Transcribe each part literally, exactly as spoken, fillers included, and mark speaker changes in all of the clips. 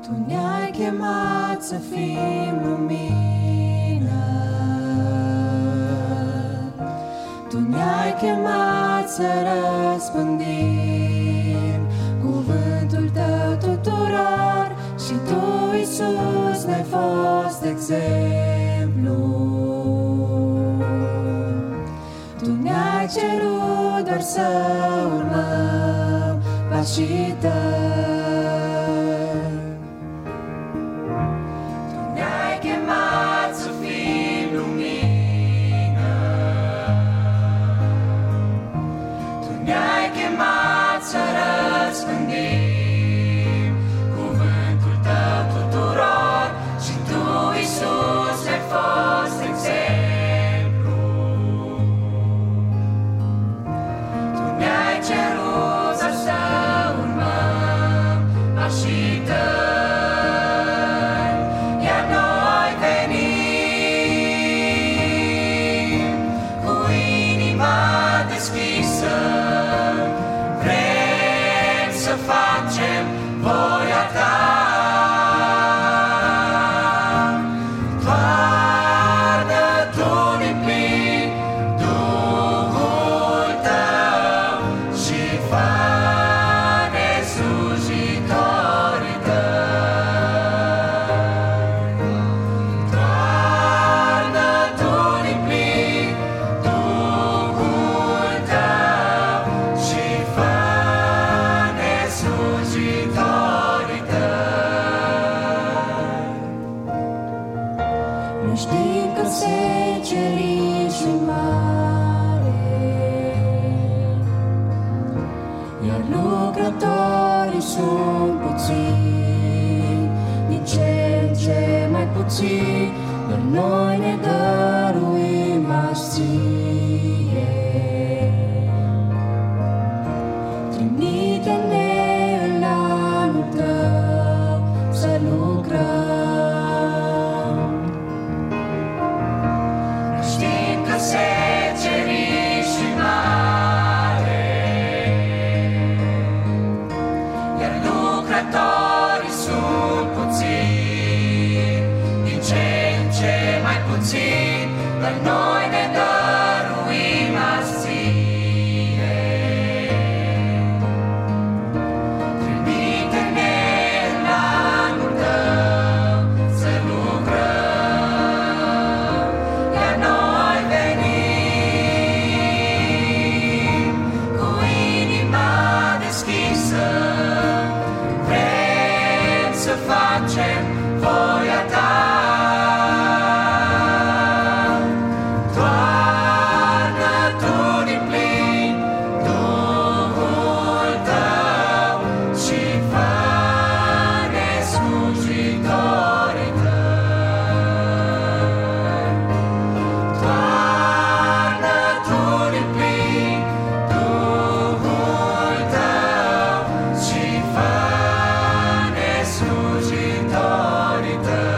Speaker 1: Tu ne-ai chemat să fim lumină, Tu ne-ai chemat să răspândim cuvântul Tău tuturor și Tu, Iisus, ne-ai fost exemplu. Tu ne-ai cerut doar să urmăm pașii Tăi. Știm că secerișul mare, iar lucrătorii sunt puțini, din ce în ce mai puțini, dar noi ne dăruim azi ție. Trimite-ne în anul Tău să lucrăm.
Speaker 2: Secerișul mare, iar lucrătorii sunt puțini, din ce în ce mai puțini, dar noi ne dăruim azi ție. Trimite-ne în anul Tău să lucrăm, iar noi venim cu inima deschisă, vrem să facem voia Ta. Toarnă Tu din plin Duhul Tău și fă-ne slujitorii Tăi. Toarnă Tu din plin Duhul Tău și fă-ne slujitorii Tăi.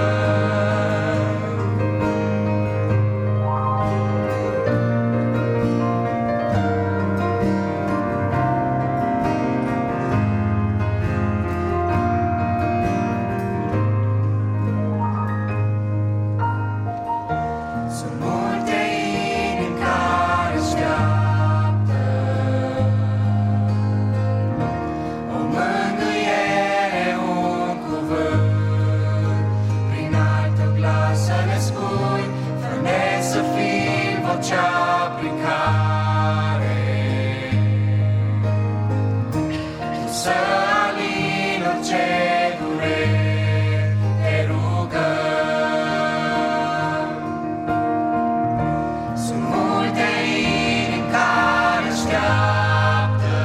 Speaker 2: Sunt multe inimi care așteaptă o mângâiere, un cuvânt. Prin al Tău glas să ne spui, fă-ne să fim vocea prin care Tu să alini orice dureri, te rugăm. Sunt multe inimi care așteaptă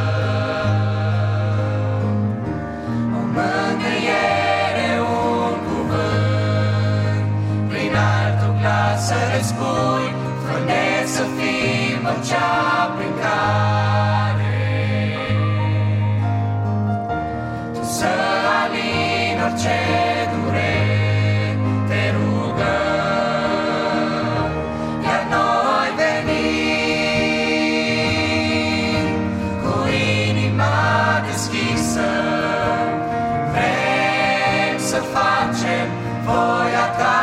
Speaker 2: o mângâiere, un cuvânt. Prin al Tău glas să le spui, fă-ne să fim vocea prin care Tu să alini orice dureri, te rugăm. Iar noi venim cu inima deschisă, vrem facem voia ta.